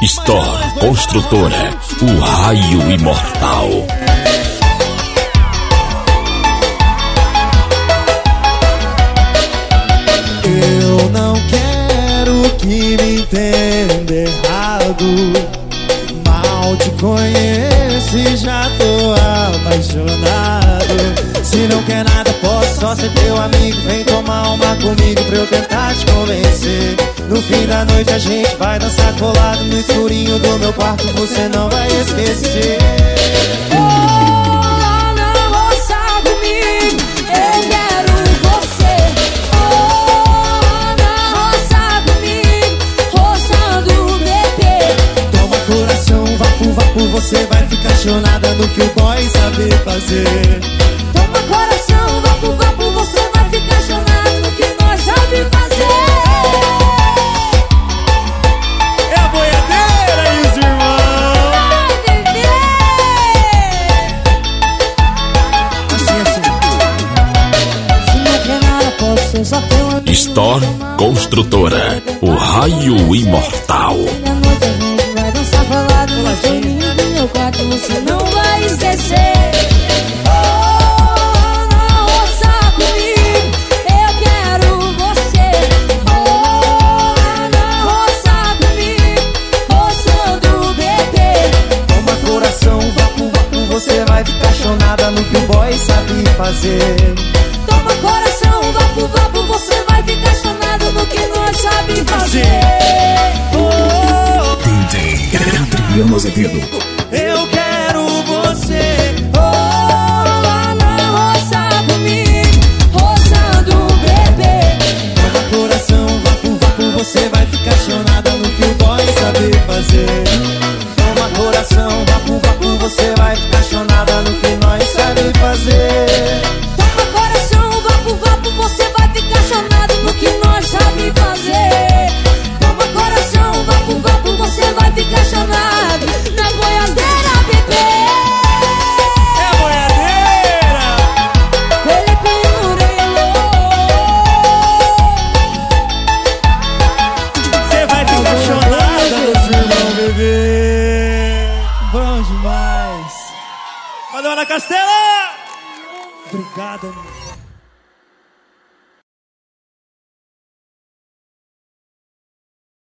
Store Construtora, o raio imortal. Eu não quero que me entenda errado. Mal te conheço e já tô apaixonado. Se não quer nada, posso só ser teu amigo. Vem tomar uma comigo pra eu tentar te convencer. No fim da noite a gente vai dançar colado no escurinho do meu quarto, você não vai esquecer. Você vai ficar chonada no que o boy sabe fazer. Toma coração, vapo, vapo, você vai ficar chonada no que nós sabe fazer. É a boiadeira e os irmãos. Ai, bebê. Assim. Se não quer nada, posso ser só teu amigo. Store Construtora, o raio imortal. Na noite a gente vai dançar falado no escurinho do meu quarto, você não vai esquecer. Oh, não roça comigo, eu quero você. Oh, não roça comigo, roçando o bebê. Toma coração, vapo, vapo, você vai ficar chonada no que o boy sabe fazer. Toma coração, vapo, vapo, você vai ficar chonado no que nós sabe fazer. DJ Adriano Azevedo. Eu quero você. Oh, não roça comigo, roçando o bebê. Toma coração, vapo, vapo, você vai ficar chonada no que o boy sabe fazer. Toma coração, vapo, vapo, você vai ficar chonada no que nós sabe fazer. Toma coração, vapo, vapo, você vai ficar chonado no que nós sabe fazer. Toma coração, vapo, vapo, você vai ficar chonado na boiadeira, bebê. É a boiadeira. Felipe Murilo. Você vai ficar chonada nos irmãos, bebê. Bom demais. Valeu, Ana Castela. Obrigada, meu.